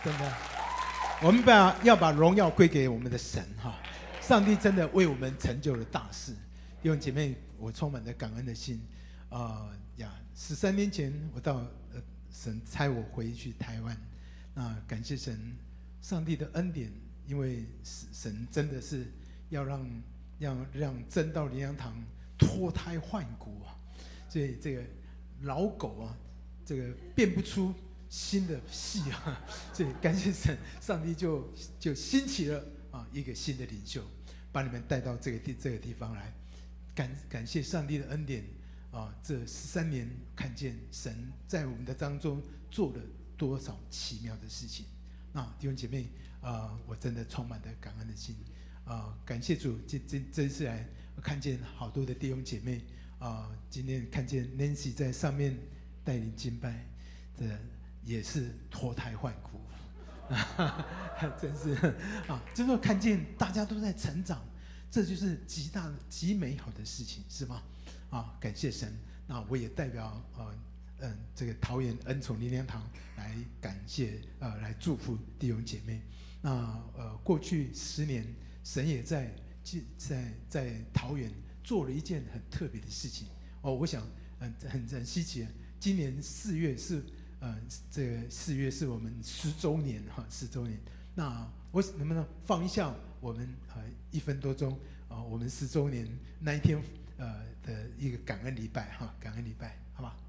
真的，我们要把荣耀归给我们的神哈！上帝真的为我们成就了大事。弟兄姐妹，我充满着感恩的心13年前我到神差我回去台湾，那感谢神，上帝的恩典，因为神真的是要让真道灵粮堂脱胎换骨啊！所以这个老狗啊，这个变不出新的戏啊，所以感谢神，上帝就兴起了一个新的领袖，把你们带到这个地方来。感谢上帝的恩典这13年看见神在我们的当中做了多少奇妙的事情。那弟兄姐妹我真的充满了感恩的心感谢主，这一次来看见好多的弟兄姐妹今天看见 Nancy 在上面带领敬拜，这也是脱胎换骨真是真的看见大家都在成长，这就是极美好的事情，是吗？感谢神。那我也代表这个桃园恩宠灵粮堂来感谢来祝福弟兄姐妹。那过去10年，神也在桃园做了一件很特别的事情我想很稀奇。今年4月是这个4月是我们10周年10周年。那我能不能放一下我们1分多钟我们10周年那一天的一个感恩礼拜感恩礼拜，好吧？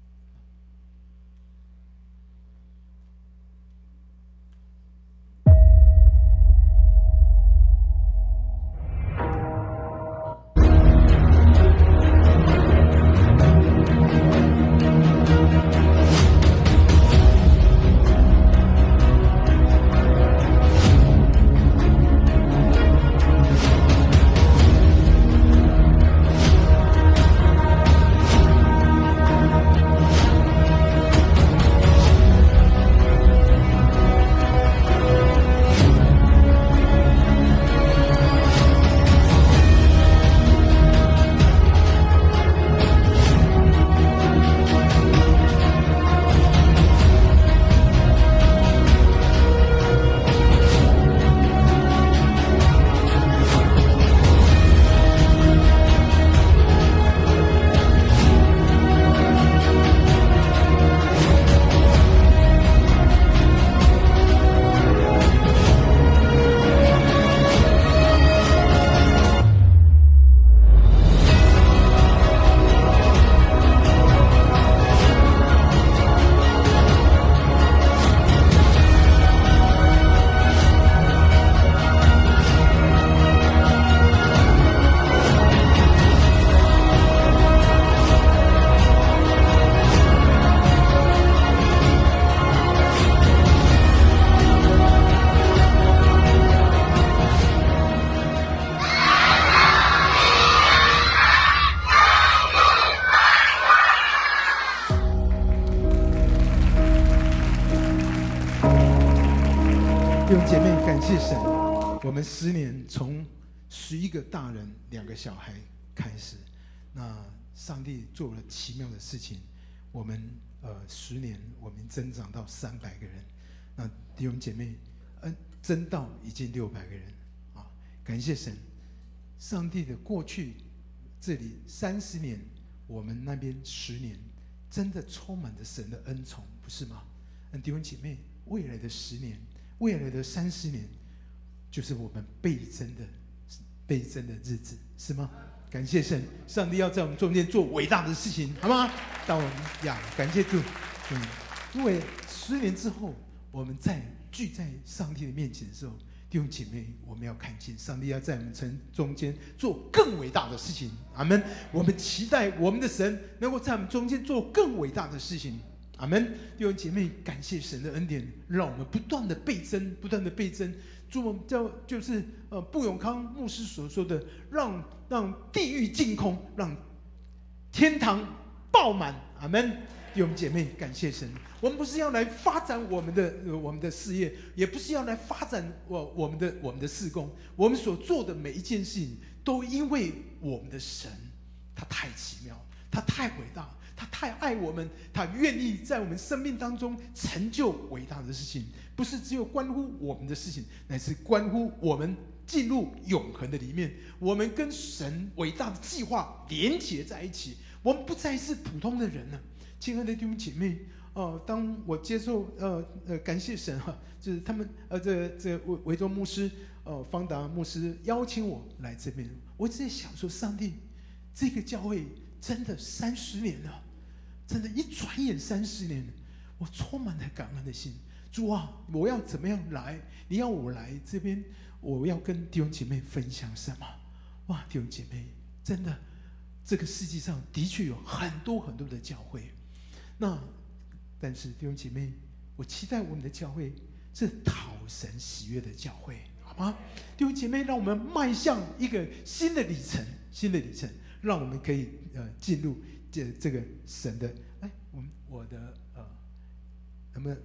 弟兄姐妹，感谢神，我们10年从11个大人2个小孩开始，那上帝做了奇妙的事情。我们10年，我们增长到300个人。那弟兄姐妹，增到已经600个人感谢神，上帝的过去这里30年，我们那边10年，真的充满着神的恩宠，不是吗？弟兄姐妹，未来的10年，未来的30年，就是我们倍增的日子，是吗？感谢神，上帝要在我们中间做伟大的事情，好吗？当我们感谢主，因为10年之后，我们再聚在上帝的面前的时候，弟兄姐妹，我们要看见上帝要在我们中间做更伟大的事情，阿们。我们期待我们的神能够在我们中间做更伟大的事情，阿们。弟兄姐妹，感谢神的恩典，让我们不断的倍增，不断的倍增。就是布永康牧师所说的，让地狱净空，让天堂爆满，阿们。弟兄姐妹，感谢神。我们不是要来发展我们的事业，也不是要来发展我们的事工。我们所做的每一件事情，都因为我们的神，他太奇妙，他太伟大， 他太爱我们，他愿意在我们生命当中成就伟大的事情，不是只有关乎我们的事情，乃是关乎我们进入永恒的里面，我们跟神伟大的计划连结在一起，我们不再是普通的人了。亲爱的弟兄姐妹，当我接受感谢神哈，就是他们这维州牧师方达牧师邀请我来这边，我一直在想说，上帝，这个教会真的30年了，真的，一转眼30年了，我充满了感恩的心。主啊，我要怎么样来？你要我来这边，我要跟弟兄姐妹分享什么？哇，弟兄姐妹，真的，这个世界上的确有很多很多的教会，但是弟兄姐妹，我期待我们的教会是讨神喜悦的教会，好吗？弟兄姐妹，让我们迈向一个新的里程，让我们可以进入这个神的我的那么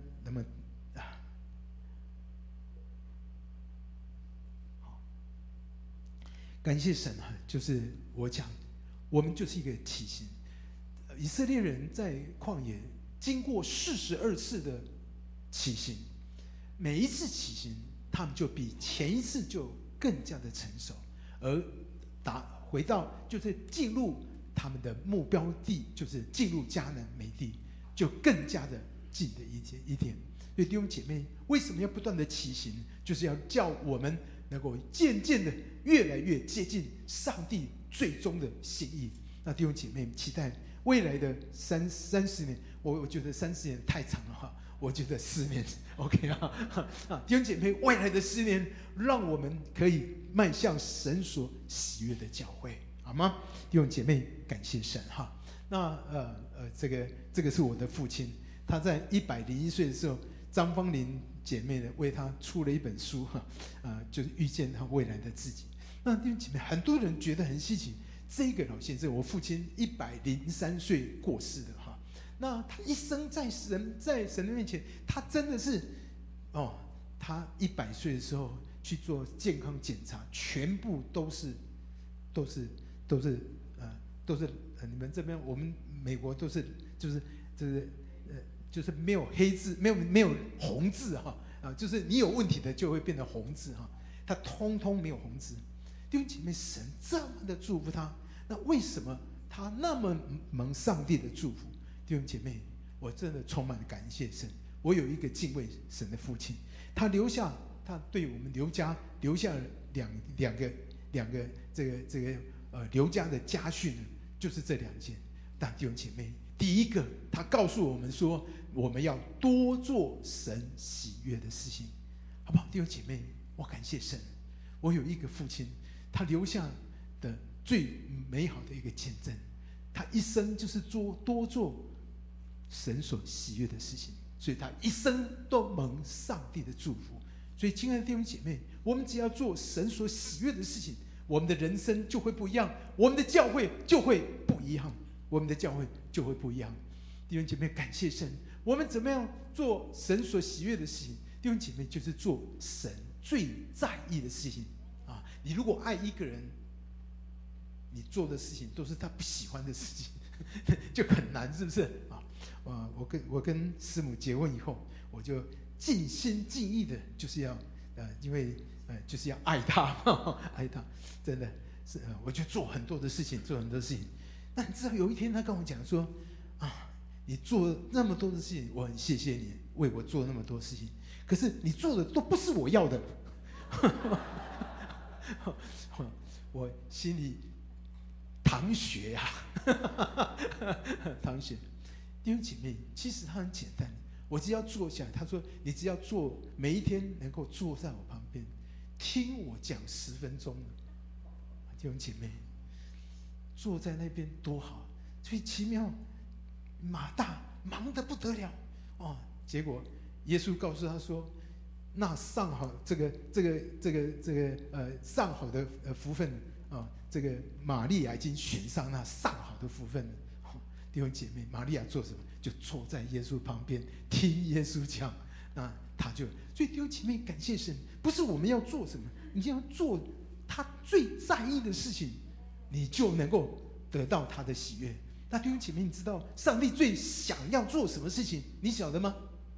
好，感谢神啊！就是我讲，我们就是一个起行。以色列人在旷野经过42次的起行，每一次起行，他们就比前一次就更加的成熟，而回到就是进入他们的目标地，就是进入迦南美地，就更加的近的一点。所以弟兄姐妹，为什么要不断的起行？就是要叫我们能够渐渐的越来越接近上帝最终的心意。那弟兄姐妹，期待未来的30年，我觉得30年太长了哈，我觉得10年 OK 啊。弟兄姐妹，未来的10年，让我们可以迈向神所喜悦的教会，好吗？弟兄姐妹，感谢神哈。那这个是我的父亲，他在101岁的时候，张芳玲姐妹呢为他出了一本书哈，就是遇见他未来的自己。那弟兄姐妹，很多人觉得很稀奇，这个老先生，我父亲103岁过世的哈，那他一生在神的面前，他真的是他100岁的时候去做健康检查，全部都是你们这边我们美国都是就是没有黑字，没有红字哈就是你有问题的就会变成红字哈，他通通没有红字。弟兄姐妹，神这么的祝福他，那为什么他那么蒙上帝的祝福？弟兄姐妹，我真的充满了感谢神。我有一个敬畏神的父亲，他对我们刘家留下了两个刘家的家训，就是这2件。但弟兄姐妹，第一个，他告诉我们说，我们要多做神喜悦的事情，好不好？弟兄姐妹，我感谢神，我有一个父亲，他留下的最美好的一个见证，他一生就是多做神所喜悦的事情，所以他一生都蒙上帝的祝福。所以亲爱的弟兄姐妹，我们只要做神所喜悦的事情，我们的人生就会不一样，我们的教会就会不一样，弟兄姐妹，感谢神。我们怎么样做神所喜悦的事情？弟兄姐妹，就是做神最在意的事情啊！你如果爱一个人，你做的事情都是他不喜欢的事情，就很难，是不是啊？我跟师母结婚以后，我就尽心尽意的，就是要因为就是要爱他，爱他，真的是我就做很多的事情。那你知道有一天他跟我讲说你做那么多的事情，我很谢谢你为我做那么多事情，可是你做的都不是我要的。我心里淌血淌血。弟兄姐妹，其实他很简单，我只要坐下来，他说你只要坐，每一天能够坐在我旁边听我讲10分钟。弟兄姐妹，坐在那边多好，所以奇妙。马大忙得不得了结果耶稣告诉他说，那上好上好的福分这个玛利亚已经选上那上好的福分了。弟兄姐妹，玛利亚做什么？就坐在耶稣旁边听耶稣讲。那他就，所以弟兄姐妹，感谢神，不是我们要做什么，你就要做他最在意的事情，你就能够得到他的喜悦。 那弟兄姐妹，你知道上帝最想要做什么事情？你晓得吗？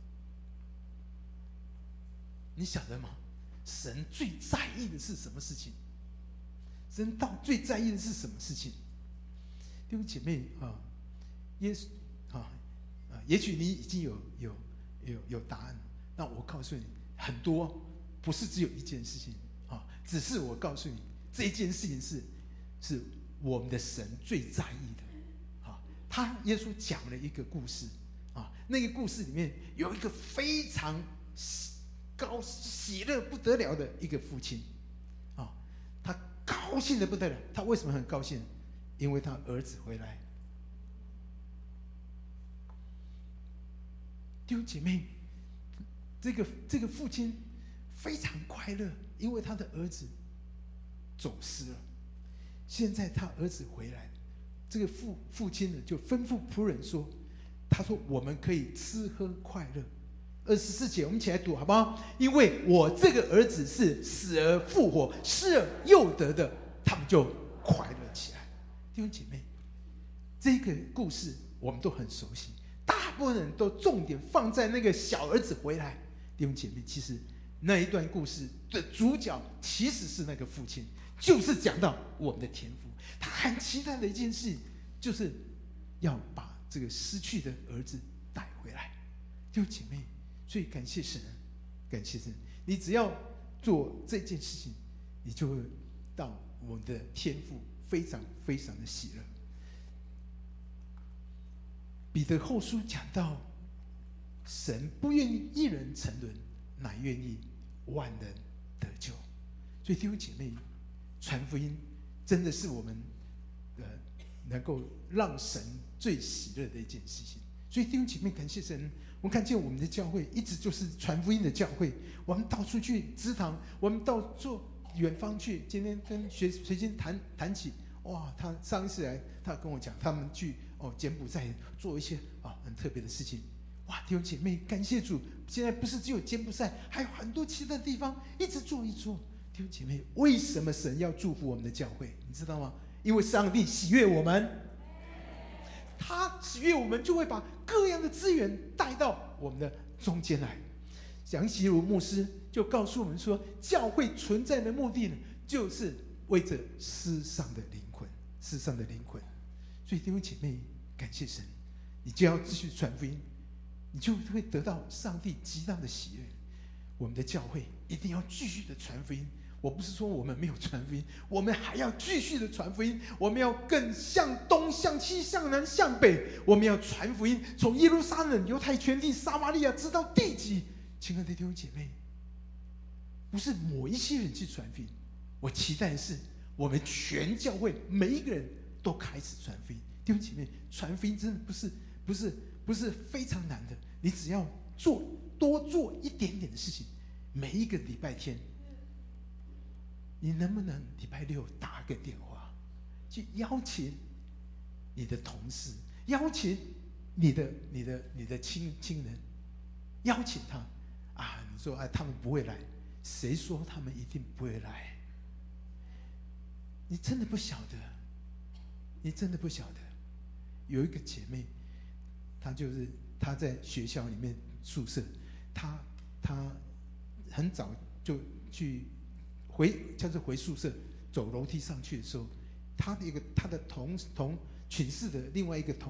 你晓得吗？神最在意的是什么事情？神最在意的是什么事情？弟兄姐妹啊，耶稣也许你已经有答案，那我告诉你，很多不是只有一件事情啊，只是我告诉你，这一件事情是我们的神最在意的啊。耶稣讲了一个故事啊，那个故事里面有一个非常喜乐不得了的一个父亲啊，他高兴的不得了。他为什么很高兴？因为他儿子回来。弟兄姐妹，这个父亲非常快乐，因为他的儿子走失了。现在他儿子回来了，这个父亲呢就吩咐仆人说：“他说我们可以吃喝快乐。”24节，我们一起来读好不好？因为我这个儿子是死而复活、失而又得的，他们就快乐起来。弟兄姐妹，这个故事我们都很熟悉。大部分人都重点放在那个小儿子回来。弟兄姐妹，其实那一段故事的主角其实是那个父亲，就是讲到我们的天父。他很期待的一件事，就是要把这个失去的儿子带回来。弟兄姐妹，所以感谢神，感谢神，你只要做这件事情，你就会到我们的天父非常非常的喜乐。彼得后书讲到，神不愿意一人沉沦，乃愿意万人得救。所以弟兄姐妹，传福音真的是我们能够让神最喜乐的一件事情。所以弟兄姐妹，感谢神，我们看见我们的教会一直就是传福音的教会。我们到处去支堂，我们到远方去。今天跟随心谈起，哇，他上一次来，他跟我讲，他们去柬埔寨做一些很特别的事情。哇，弟兄姐妹，感谢主！现在不是只有柬埔寨，还有很多其他的地方一直做。弟兄姐妹，为什么神要祝福我们的教会？你知道吗？因为上帝喜悦我们，他喜悦我们，就会把各样的资源带到我们的中间来。杨习如牧师就告诉我们说，教会存在的目的呢，就是为着世上的灵魂，世上的灵魂。所以弟兄姐妹，感谢神，你就要继续传福音，你就会得到上帝极大的喜悦。我们的教会一定要继续的传福音。我不是说我们没有传福音，我们还要继续的传福音。我们要更向东、向西、向南、向北，我们要传福音，从耶路撒冷、犹太全地、撒玛利亚直到地极。亲爱的弟兄姐妹，不是某一些人去传福音，我期待的是我们全教会每一个人都开始传福音。弟兄姐妹，传福音真的不是非常难的，你只要多做一点点的事情。每一个礼拜天，你能不能礼拜六打个电话，去邀请你的同事，邀请你的亲人，邀请他你说他们不会来，谁说他们一定不会来？你真的不晓得，你真的不晓得。有一个姐妹，她在学校里面宿舍，她很早就去回宿舍，走楼梯上去的时候，她的同寝室的另外一个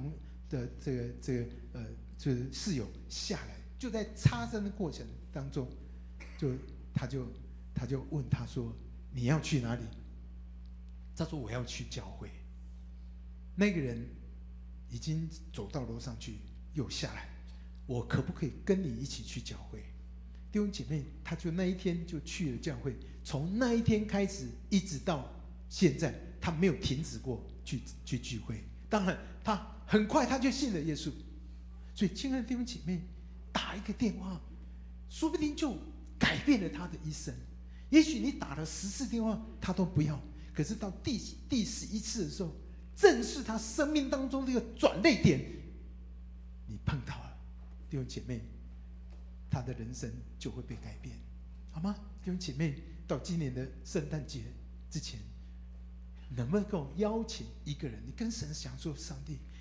这个室友下来，就在擦身的过程当中，他就问他说：“你要去哪里？”他说：“我要去教会。”那个人已经走到楼上去，又下来，我可不可以跟你一起去教会？弟兄姐妹，他就那一天就去了教会，从那一天开始一直到现在，他没有停止过去聚会。当然，他很快他就信了耶稣。所以，亲爱的弟兄姐妹，打一个电话，说不定就改变了他的一生。也许你打了10次电话，他都不要，可是到第11次的时候，正是他生命当中这个转捩点，你碰到了，弟兄姐妹，他的人生就会被改变，好吗？弟兄姐妹，到今年的圣诞节之前，能不能够邀请一个人，你跟神想说：上帝，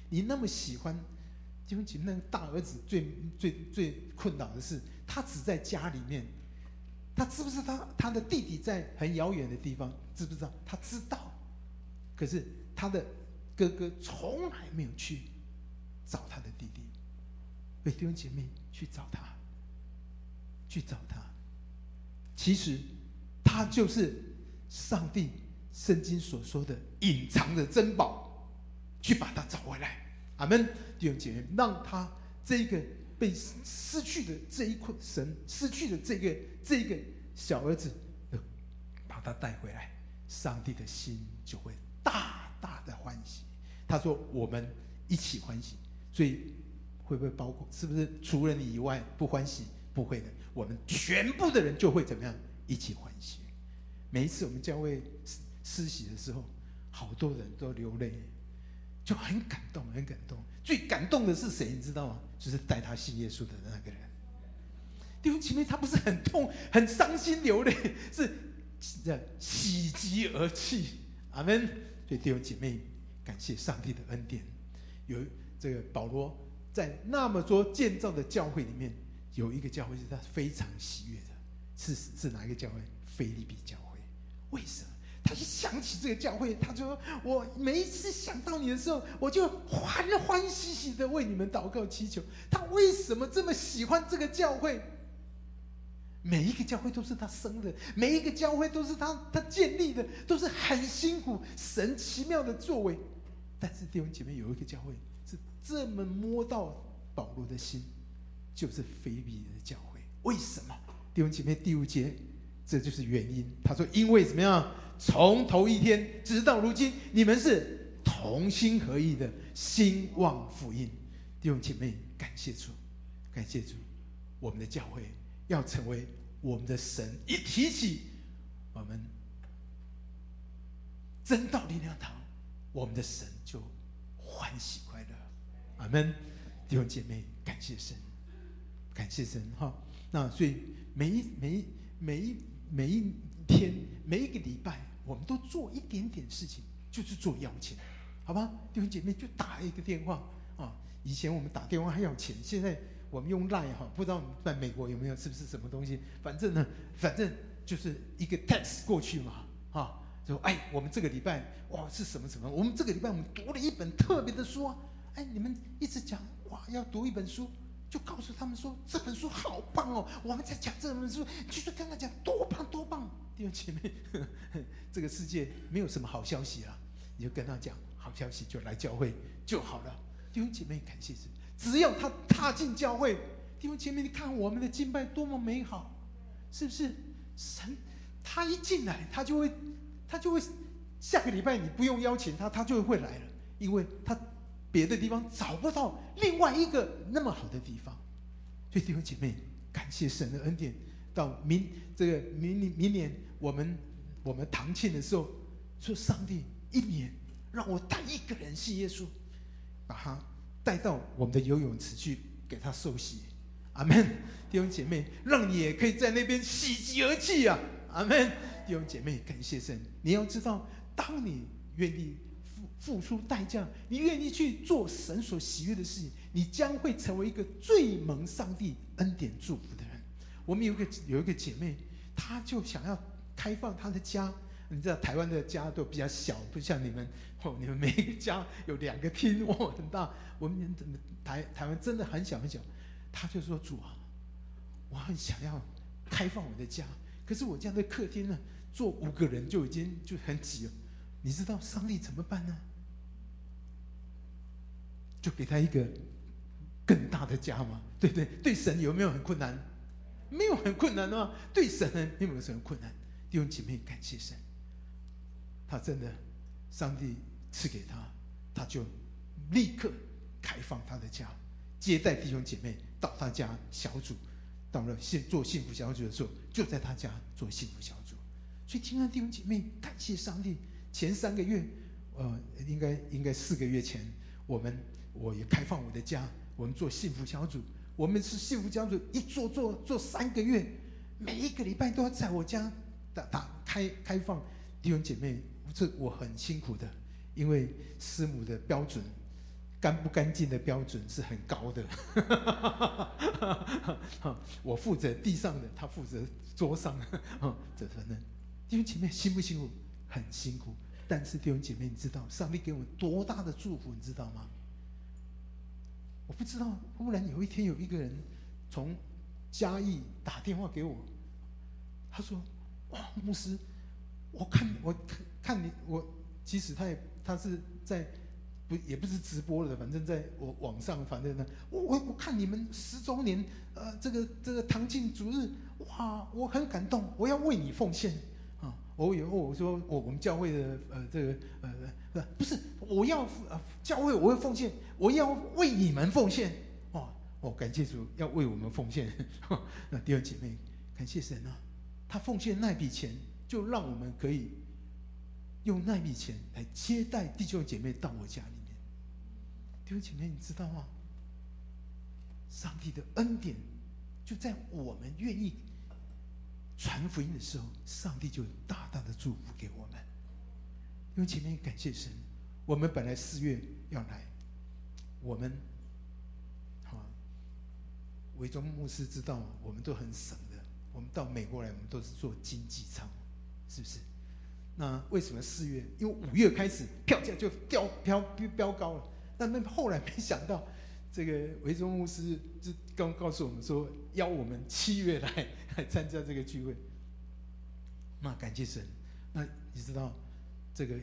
你那么喜欢，弟兄姐妹，那个大儿子最困扰的是，他只在家里面，他知不知道他的弟弟在很遥远的地方？知不知道？他知道，可是他的哥哥从来没有去找他的弟弟。所以弟兄姐妹，去找他，去找他。其实他就是上帝圣经所说的隐藏的珍宝，去把他找回来。阿们，弟兄姐妹，让他这个被失去的这一块神失去的这个小儿子，把他带回来，上帝的心就会大大的欢喜。他说：“我们一起欢喜。”所以会不会包括？是不是除了你以外不欢喜？不会的，我们全部的人就会怎么样？一起欢喜。每一次我们教会施洗的时候，好多人都流泪，就很感动，很感动。最感动的是谁？你知道吗？就是带他信耶稣的那个人。弟兄姐妹，他不是很痛、很伤心流泪，是喜极而泣。阿们。所以弟兄姐妹，感谢上帝的恩典。有这个保罗在那么多建造的教会里面，有一个教会是他非常喜悦的，是哪一个教会？腓立比教会。为什么？他一想起这个教会，他就说：“我每一次想到你的时候，我就欢欢喜喜的为你们祷告祈求。”他为什么这么喜欢这个教会？每一个教会都是他生的，每一个教会都是他建立的，都是很辛苦，神奇妙的作为。但是弟兄姐妹，有一个教会是这么摸到保罗的心，就是腓立比的教会。为什么？弟兄姐妹，第5节，这就是原因。他说：“因为怎么样？从头一天直到如今，你们是同心合意的，兴旺福音。”弟兄姐妹，感谢主，感谢主，我们的教会要成为我们的神一提起我们真道力量堂，我们的神就欢喜快乐。阿们。弟兄姐妹，感谢神，感谢神哈。那所以每一天，每一个礼拜，我们都做一点点事情，就是做要钱，好吧？弟兄姐妹，就打一个电话啊。以前我们打电话还要钱，现在我们用 LINE 哈，不知道在美国有没有，是不是什么东西？反正就是一个 text 过去嘛，啊，就哎，我们这个礼拜哇是什么什么？我们这个礼拜我们读了一本特别的书，哎，你们一直讲哇要读一本书，就告诉他们说这本书好棒哦，我们在讲这本书，就是跟他讲多棒多棒。弟兄姐妹，这个世界没有什么好消息啊，你就跟他讲好消息，就来教会就好了。弟兄姐妹，感谢神，只要他踏进教会，弟兄姐妹，你看我们的敬拜多么美好，是不是？神他一进来，他就会下个礼拜你不用邀请他，他就会来了，因为他别的地方找不到另外一个那么好的地方。所以弟兄姐妹，感谢神的恩典，到明年我们堂庆的时候，说上帝一年让我带一个人信耶稣，把他带到我们的游泳池去给他受洗。阿们。弟兄姐妹，让你也可以在那边喜极而泣啊！阿们。弟兄姐妹，感谢神。你要知道，当你愿意付出代价，你愿意去做神所喜悦的事情，你将会成为一个最蒙上帝恩典祝福的人。我们有一个姐妹，她就想要开放她的家。你知道台湾的家都比较小，不像你们你们每一个家有2个厅，哇，很大。我们台湾真的很小很小。她就说：“主啊，我很想要开放我的家，可是我家的客厅呢，坐5个人就已经就很挤了。你知道上帝怎么办呢？就给他一个更大的家嘛，对不对？对神有没有很困难？没有很困难啊。对神没有什么困难。弟兄姐妹，感谢神，他真的，上帝赐给他，他就立刻开放他的家，接待弟兄姐妹到他家小组，到了做幸福小组的时候，就在他家做幸福小组。所以，亲爱的弟兄姐妹，感谢上帝。前3个月，应该4个月前，我也开放我的家，我们做幸福小组。我们是幸福小组，一做3个月，每一个礼拜都要在我家开放。弟兄姐妹，这我很辛苦的，因为师母的标准干不干净的标准是很高的。我负责地上的，他负责桌上的。这反正弟兄姐妹辛不辛苦？很辛苦。但是弟兄姐妹，你知道上帝给我们多大的祝福，你知道吗？我不知道，忽然有一天有一个人从嘉义打电话给我，他说：“哇，牧师，我看你，其实他是在也不是直播的，反正在我网上，反正呢，我看你们10周年，这个唐庆主日，哇，我很感动，我要为你奉献啊！我说我们教会的不是，我要教会我会奉献，我要为你们奉献哦，感谢主，要为我们奉献。那弟兄姐妹，感谢神啊，他奉献那笔钱，就让我们可以用那笔钱来接待弟兄姐妹到我家里面。弟兄姐妹，你知道吗？上帝的恩典就在我们愿意传福音的时候，上帝就大大的祝福给我们。弟兄姐妹，感谢神。我们本来4月要来，我们维中牧师知道我们都很省的，我们到美国来，我们都是坐经济舱，是不是？那为什么4月？因为5月开始票价就飙高了。但后来没想到，这个维中牧师就刚告诉我们说，邀我们7月来参加这个聚会。那感谢神。那你知道这个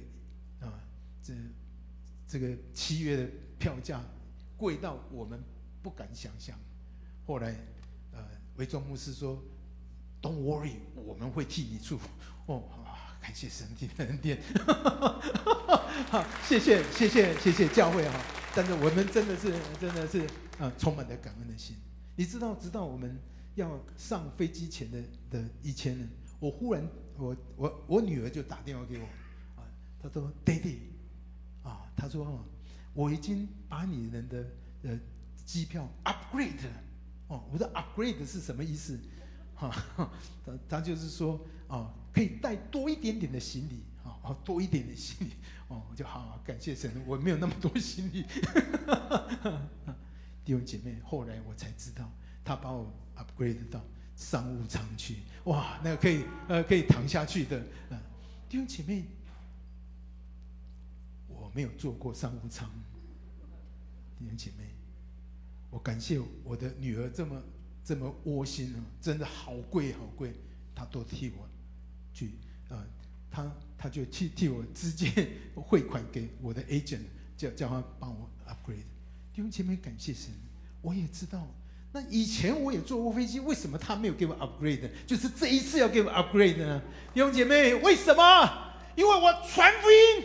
这个7月的票价贵到我们不敢想象。后来维中牧师说 ：“Don't worry， 我们会替你祝福。”感谢神的恩典。谢谢教会哈！但是我们真的是充满了感恩的心。你知道，直到我们要上飞机前的以前呢，我忽然我女儿就打电话给我她说 ：“Daddy， 她说我已经把你们的机票 upgrade 了。”我的 upgrade 是什么意思？他就是说可以带多一点点的行李，多一点的行李，我就好感谢神，我没有那么多行李。弟兄姐妹，后来我才知道，他把我 upgrade 到商务舱去，哇，那个可以躺下去的。弟兄姐妹，我没有坐过商务舱，弟兄姐妹。我感谢我的女儿这么窝心真的好贵，她都替我去她就替我直接汇款给我的 agent， 叫他帮我 upgrade。弟兄姐妹，感谢神，我也知道，那以前我也坐过飞机，为什么他没有给我 upgrade？ 就是这一次要给我 upgrade 呢？弟兄姐妹，为什么？因为我传福音，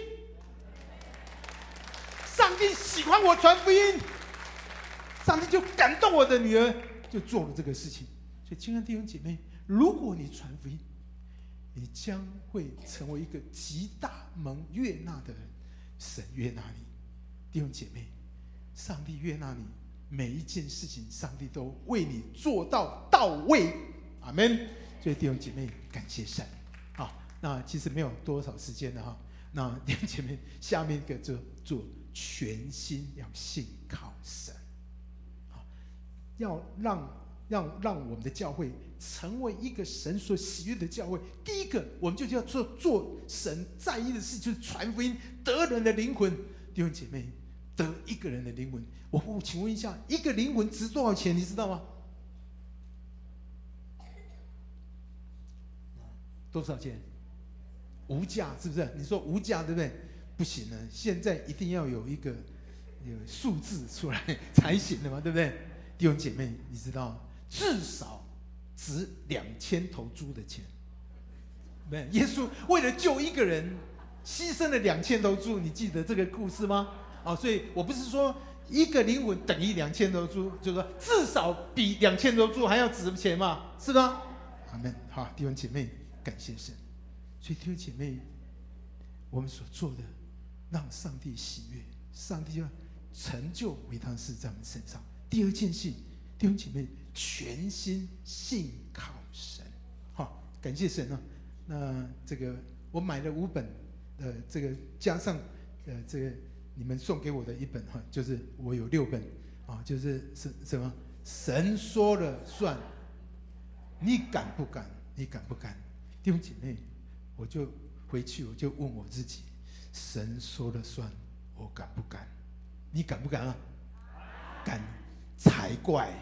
上帝喜欢我传福音。上帝就感动我的女儿，就做了这个事情。所以，亲爱的弟兄姐妹，如果你传福音，你将会成为一个极大蒙悦纳的人。神悦纳你，弟兄姐妹，上帝悦纳你，每一件事情，上帝都为你做到位。阿们。所以，弟兄姐妹，感谢神。那其实没有多少时间了哈。那弟兄姐妹，下面一个就做全心要信靠神。要让我们的教会成为一个神所喜悦的教会。第一个，我们就要做神在意的事，就是传福音，得人的灵魂。弟兄姐妹，得一个人的灵魂，我请问一下，一个灵魂值多少钱？你知道吗？多少钱？无价，是不是？你说无价，对不对？不行了，现在一定要有一个数字出来才行的嘛，对不对？弟兄姐妹，你知道至少值2000头猪的钱。没，耶稣为了救一个人，牺牲了2000头猪，你记得这个故事吗？所以我不是说一个灵魂等于2000头猪，就是说至少比2000头猪还要值钱嘛，是吗？阿们。好，弟兄姐妹，感谢神。所以弟兄姐妹，我们所做的，让上帝喜悦，上帝要成就为他事在我们身上。第二件事，弟兄姐妹，全心信靠神。好，感谢神啊！那这个我买了5本，这个加上这个你们送给我的一本哈，就是我有6本啊，就是什么神说了算，你敢不敢？你敢不敢？弟兄姐妹，我就回去我就问我自己，神说了算，我敢不敢？你敢不敢啊？敢才怪！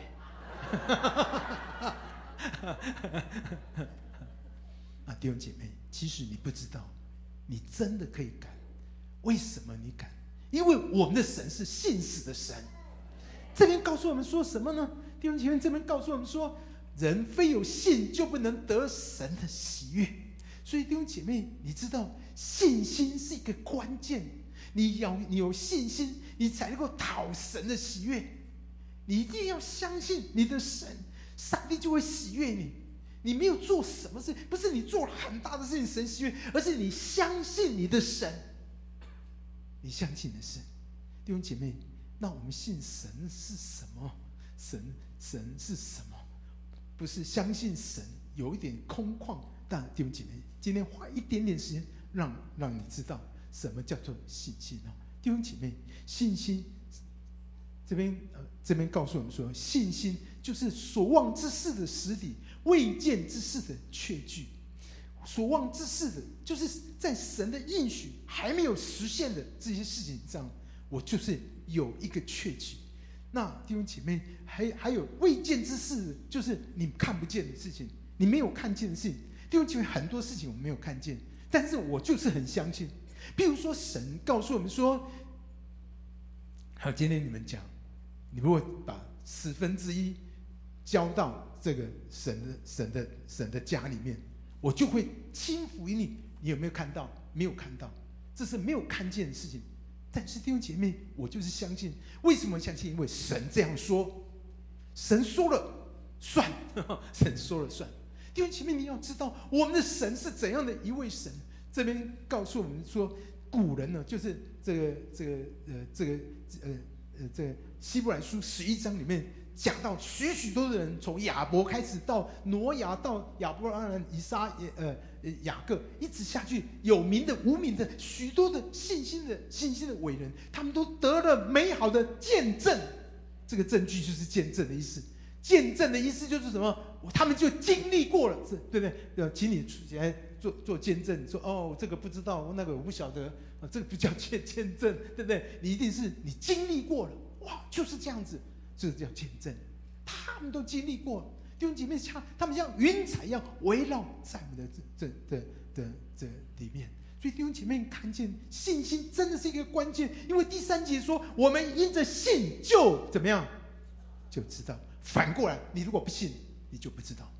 啊，弟兄姐妹，其实你不知道，你真的可以敢。为什么你敢？因为我们的神是信实的神。这边告诉我们说什么呢？弟兄姐妹，这边告诉我们说，人非有信就不能得神的喜悦。所以弟兄姐妹，你知道信心是一个关键。你有信心，你才能够讨神的喜悦。你一定要相信你的神，上帝就会喜悦你。你没有做什么事，不是你做了很大的事情神喜悦，而是你相信你的神。你相信的是，弟兄姐妹，那我们信神是什么？神是什么？不是相信神有一点空旷，但弟兄姐妹，今天花一点点时间让你知道什么叫做信心啊！弟兄姐妹，信心这边告诉我们说，信心就是所望之事的实底，未见之事的确据。所望之事的，就是在神的应许还没有实现的这些事情上，我就是有一个确据。那弟兄姐妹，还有未见之事，就是你看不见的事情，你没有看见的事情。弟兄姐妹，很多事情我们没有看见，但是我就是很相信。譬如说，神告诉我们说，好，今天你们讲，你如果把1/10交到这个神的家里面，我就会轻抚于你。你有没有看到？没有看到，这是没有看见的事情。但是弟兄姐妹，我就是相信。为什么相信？因为神这样说，神说了算，神说了算。弟兄姐妹，你要知道我们的神是怎样的一位神。这边告诉我们说，古人呢，就是这个希伯来书11章里面讲到许多的人，从亚伯开始到挪亚，到亚伯拉罕、以撒、雅各，一直下去，有名的、无名的，许多的信心的伟人，他们都得了美好的见证。这个证据就是见证的意思。见证的意思就是什么？他们就经历过了，对不对？请你起来做见证，说哦，这个不知道，那个我不晓得，这个不叫见证，对不对？你一定是你经历过了，哇，就是这样子，这叫见证。他们都经历过了，弟兄姐妹，他们像云彩一样围绕在我们的这里面。所以弟兄姐妹看见信心真的是一个关键，因为第3节说，我们因着信就怎么样，就知道。反过来，你如果不信，你就不知道。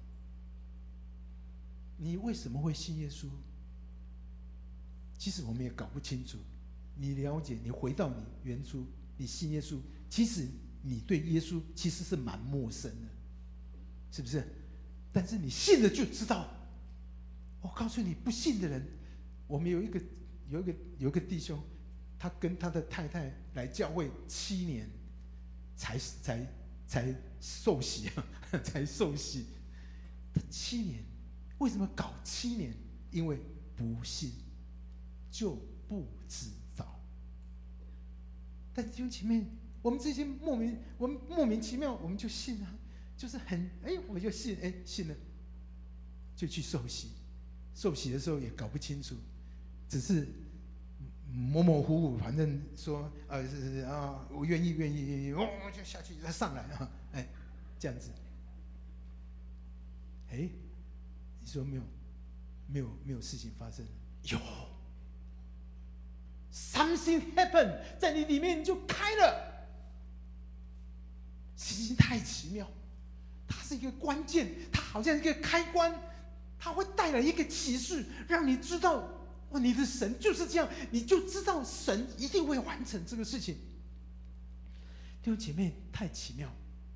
你为什么会信耶稣？其实我们也搞不清楚。你了解，你回到你原初，你信耶稣，其实你对耶稣其实是蛮陌生的，是不是？但是你信了就知道。我告诉你，不信的人，我们有一个弟兄，他跟他的太太来教会7年，才受洗啊，才受洗。7年，为什么搞7年？因为不信就不知道。但弟兄姐妹，我们这些莫名其妙，我们就信啊，就是我就信，信了，就去受洗。受洗的时候也搞不清楚，只是模模糊糊，反正说我愿意，就下去，再上来啊，这样子。你说没有事情发生？有 ，something happened， 在你里面就开了。信心太奇妙，它是一个关键，它好像一个开关，它会带来一个启示，让你知道，你的神就是这样，你就知道神一定会完成这个事情。弟兄姐妹，太奇妙。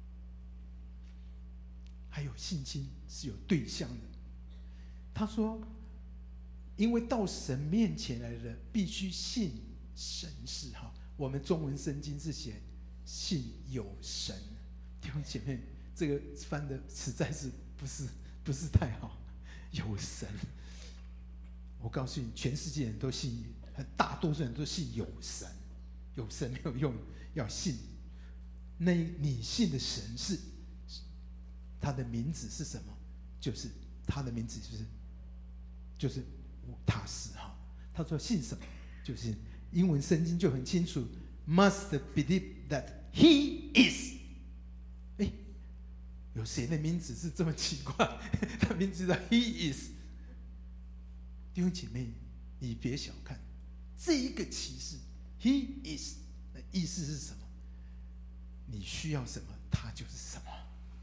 还有信心是有对象的。他说，因为到神面前来的人必须信神是哈。我们中文圣经是写信有神。弟兄姐妹，这个翻的实在是不是太好。有神，我告诉你，全世界人都信，大多数人都信有神。 有神没有用，要信。那你信的神是他的名字是什么？就是他的名字就是他是哈。他说信什么？就是英文圣经就很清楚 ，must believe that he is。哎，有谁的名字是这么奇怪？他名字叫 he is。弟兄姐妹，你别小看这一个启示 ，he is 的意思是什么？你需要什么，他就是什么。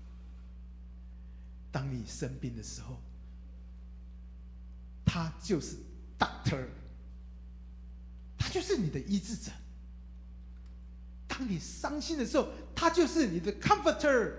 当你生病的时候，他就是 doctor， 他就是你的医治者。当你伤心的时候，他就是你的 comforter，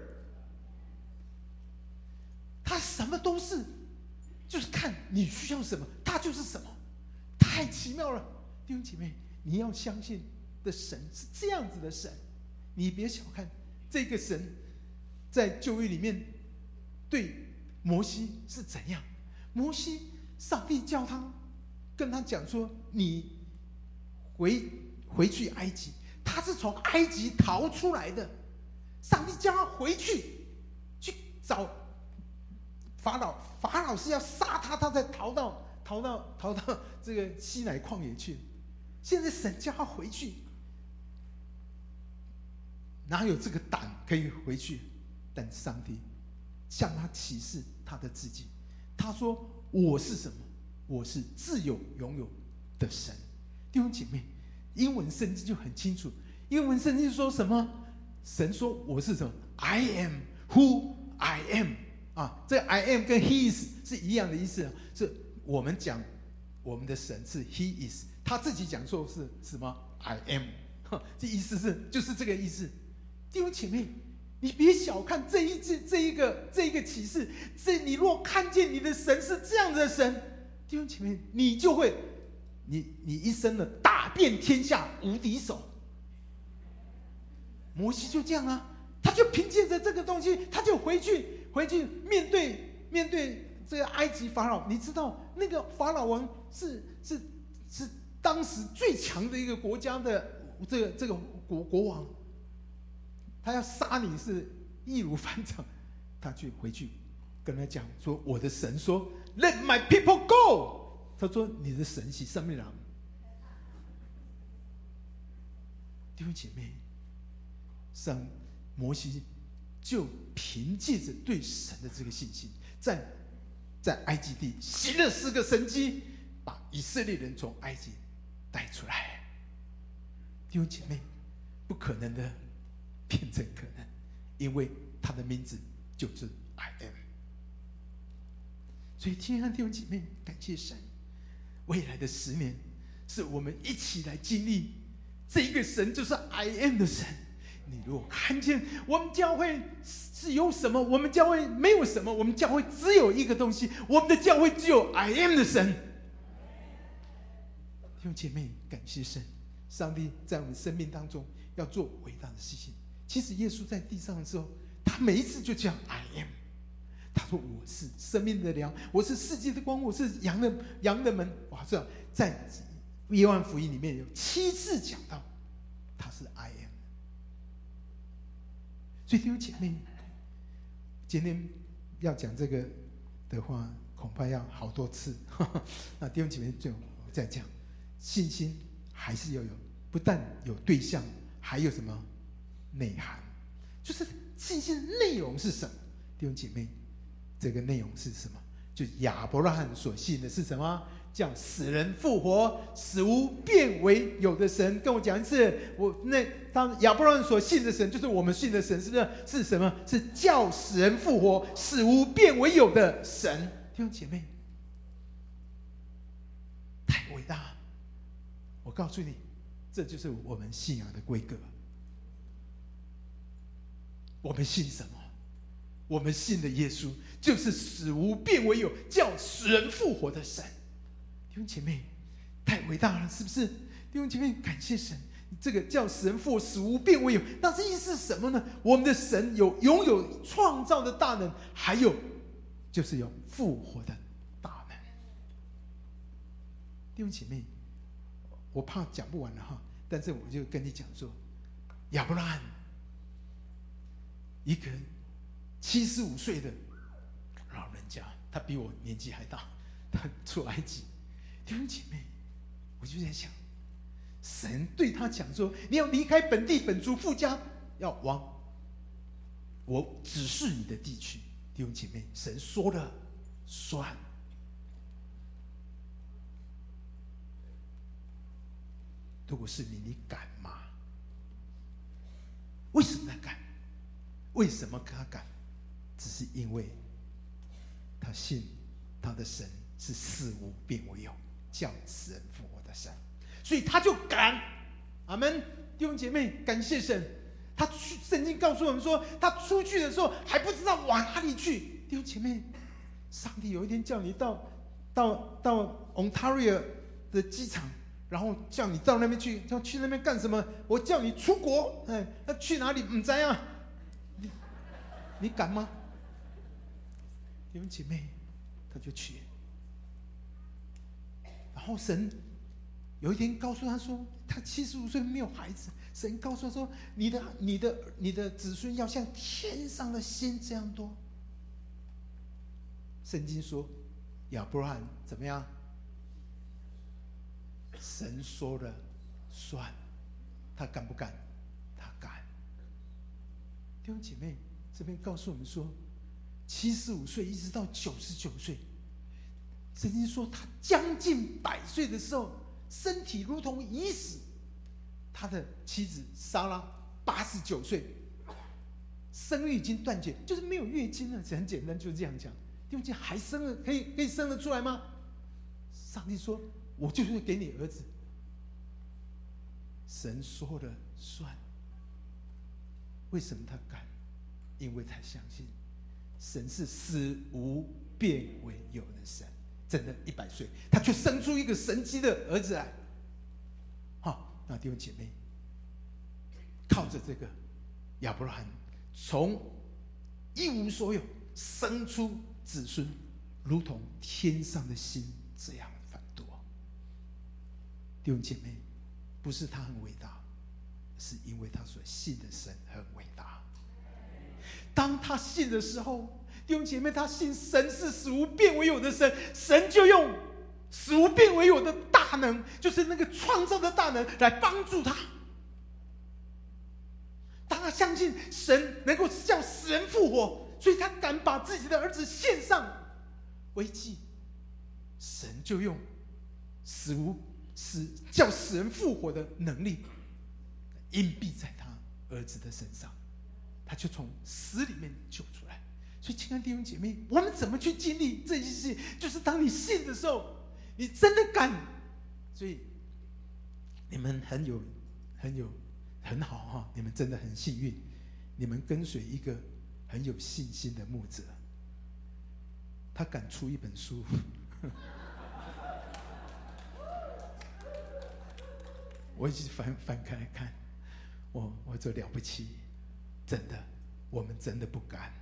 他什么都是，就是看你需要什么，他就是什么，太奇妙了。弟兄姐妹，你要相信的神是这样子的神，你别小看这个神，在旧约里面对摩西是怎样。摩西，上帝叫他跟他讲说，你回去埃及，他是从埃及逃出来的，上帝叫他回去找法老，法老是要杀他，他才逃到这个西乃旷野去。现在神叫他回去，哪有这个胆可以回去？但上帝向他启示他的自己，他说：“我是什么？我是自有永有的神。”弟兄姐妹，英文圣经就很清楚，英文圣经说什么？神说：“我是什么 ？I am who I am。”啊，这个 I am 跟 He is 是一样的意思。是我们讲我们的神是 He is， 他自己讲说是什么 I am， 这意思就是这个意思。弟兄姐妹，你别小看这一个启示，你若看见你的神是这样的神，弟兄姐妹，你就会你一生的打遍天下无敌手。摩西就这样啊，他就凭借着这个东西，他就回去面对这个埃及法老。你知道那个法老王是当时最强的一个国家的这个国王，他要杀你是易如反掌。他就回去跟他讲说，我的神说 Let my people go。 他说你的神是什么人？弟兄姐妹，摩西就凭借着对神的这个信心，在埃及地行了4个神迹，把以色列人从埃及带出来。弟兄姐妹，不可能的变成可能，因为他的名字就是 I am。 所以亲爱的弟兄姐妹，感谢神，未来的10年是我们一起来经历这一个神，就是 I am 的神。你如果看见我们教会是有什么，我们教会没有什么，我们教会只有一个东西，我们的教会只有 I am 的神。弟兄姐妹，感谢神，上帝在我们生命当中要做伟大的事情。其实耶稣在地上的时候，他每一次就讲 I am。 他说我是生命的粮，我是世界的光，我是羊的门。哇，这在约翰福音里面有7次讲到他是 I am。 所以弟兄姐妹，今天要讲这个的话，恐怕要好多次。那弟兄姐妹，最后我再讲，信心还是要有，不但有对象，还有什么内涵？就是信心的内容是什么？弟兄姐妹，这个内容是什么？就亚伯拉罕所信的是什么？叫死人复活，使无变为有的神。跟我讲一次，亚伯拉罕所信的神，就是我们信的神，是不是？是什么？是叫死人复活，使无变为有的神。弟兄姐妹，太伟大！我告诉你，这就是我们信仰的规格。我们信什么？我们信的耶稣就是使无变为有，叫死人复活的神。弟兄姐妹，太伟大了，是不是？弟兄姐妹，感谢神，这个叫死人复活，使无变为有，那这意思是什么呢？我们的神拥有创造的大能，还有就是有复活的大能。弟兄姐妹，我怕讲不完了哈， 但是我就跟你讲说，亚伯拉罕一个75岁的老人家，他比我年纪还大，他出埃及。弟兄姐妹，我就在想，神对他讲说，你要离开本地本族父家，要往我指示你的地区。弟兄姐妹，神说了算。如果是你，你敢吗？为什么他敢？为什么他敢？只是因为他信他的神是事无变为有，叫死人复活的神，所以他就敢。阿们，弟兄姐妹，感谢神。他去，圣经告诉我们说，他出去的时候还不知道往哪里去。弟兄姐妹，上帝有一天叫你到 Ontario 的机场，然后叫你到那边去，要去那边干什么？我叫你出国，那去哪里？不知道，你敢吗？弟兄姐妹，他就去。然后神有一天告诉他说，他75岁没有孩子。神告诉他说，你的子孙要像天上的星这样多。圣经说，亚伯拉罕怎么样？神说了算，他敢不敢？他敢。弟兄姐妹，这边告诉我们说，75岁一直到99岁，圣经说他将近100岁的时候，身体如同已死。他的妻子撒拉89岁，生育已经断绝，就是没有月经了。很简单，就是这样讲。弟兄姐妹，还生了，可以生得出来吗？上帝说，我就是给你儿子。神说了算。为什么他敢？因为他相信神是使无变为有的神。真的100岁，他却生出一个神迹的儿子来。那弟兄姐妹，靠着这个亚伯拉罕从一无所有生出子孙，如同天上的星这样繁多。弟兄姐妹，不是他很伟大，是因为他所信的神很伟大。当他信的时候，弟兄姐妹，他信神是使无变为有的神，神就用使无变为有的大能，就是那个创造的大能来帮助他。当他相信神能够叫死人复活，所以他敢把自己的儿子献上为祭，神就用叫死人复活的能力荫蔽在他儿子的身上，他就从死里面救出来。所以亲爱的弟兄姐妹，我们怎么去经历这些事情？就是当你信的时候，你真的敢。所以你们很好哈，你们真的很幸运，你们跟随一个很有信心的牧者，他敢出一本书。我一直翻开来看，我这了不起，真的，我们真的不敢。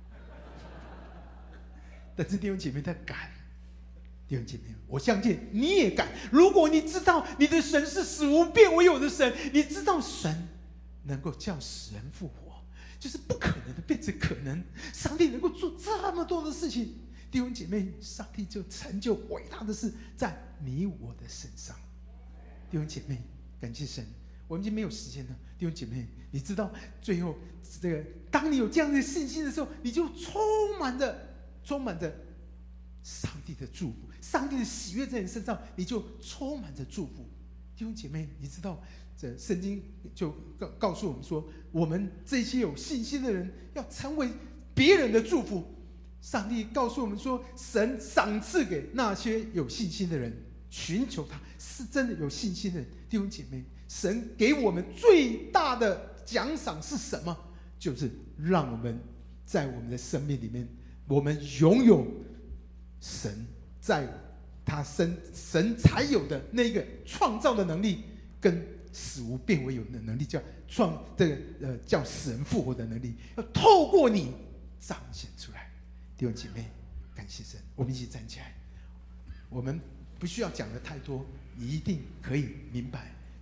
但是弟兄姐妹他敢，弟兄姐妹，我相信你也敢。如果你知道你的神是使无变为有的神，你知道神能够叫死人复活，就是不可能的变成可能。上帝能够做这么多的事情，弟兄姐妹，上帝就成就伟大的事在你我的身上。弟兄姐妹，感谢神。我们已经没有时间了，弟兄姐妹，你知道最后这个，当你有这样的信心的时候，你就充满着上帝的祝福，上帝的喜悦在你身上，你就充满着祝福。弟兄姐妹，你知道这圣经就告诉我们说，我们这些有信心的人要成为别人的祝福。上帝告诉我们说，神赏赐给那些有信心的人，寻求他是真的有信心的人。弟兄姐妹，神给我们最大的奖赏是什么？就是让我们在我们的生命里面，我们拥有神在他神才有的那个创造的能力，跟死无变为有的能力，叫死人复活的能力，要透过你彰显出来。弟兄姐妹，感谢神，我们一起站起来。我们不需要讲的太多，你一定可以明白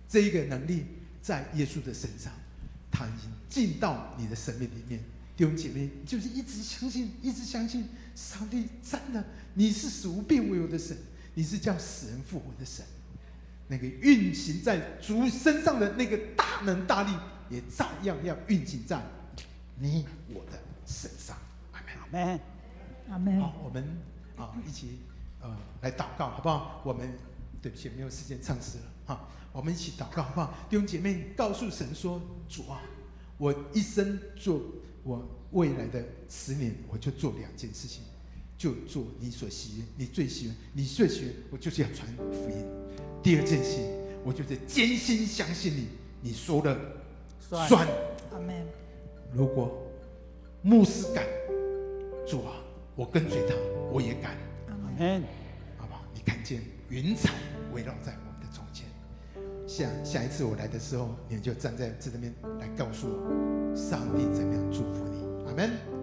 这一个能力在耶稣的身上，他已经进到你的生命里面。弟兄姐妹，就是一直相信，一直相信，上帝真的，你是使无变为有的神，你是叫死人复活的神。那个运行在主身上的那个大能大力，也照样要运行在你我的身上。阿门， 阿门。 好，我们一起来祷告，好不好？我们对不起，没有时间唱诗了哈，我们一起祷告，好不好？弟兄姐妹，告诉神说：主啊，我一生做我未来的10年，我就做2件事情，就做你所喜悦，你最喜悦，你最喜悦，我就是要传福音。第2件事，我就是坚心相信你，你说的算。 阿门。 如果牧师敢，主啊，我跟随他，我也敢。 阿门。 好不好？你看见云彩围绕在我们的中间，下一次我来的时候，你就站在这边来告诉我，上帝怎么样祝福你。阿门。